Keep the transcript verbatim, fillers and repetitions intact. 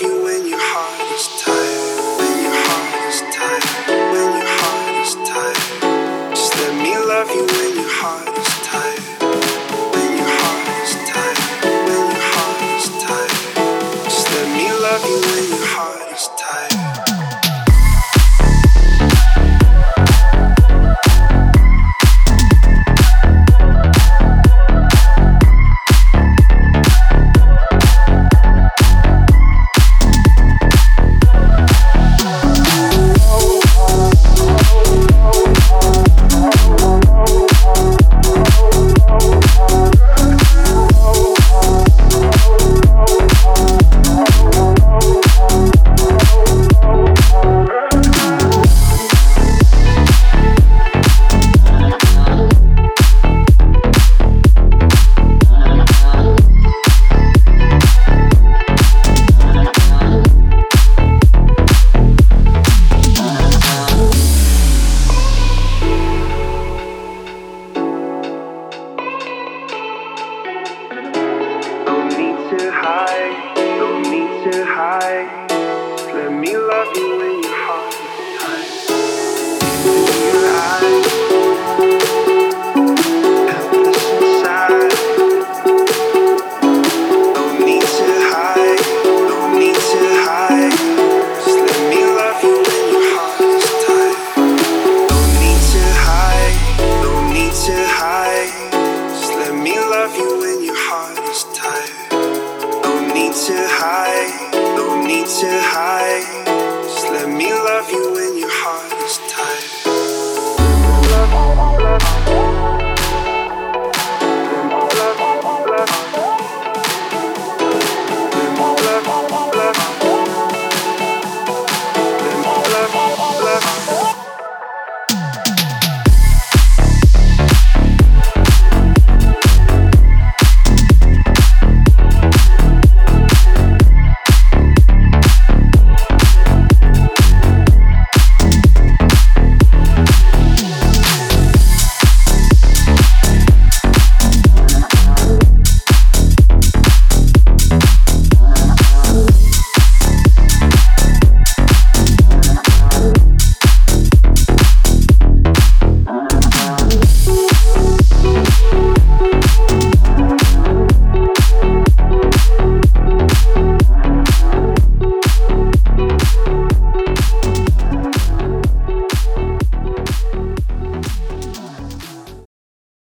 you when your heart is tired. When your heart is tired. When your heart is tired. Just let me love you when your heart is tired. When your heart is tired. When your heart is tired. Just let me love you when your heart is tired. To hide, no need to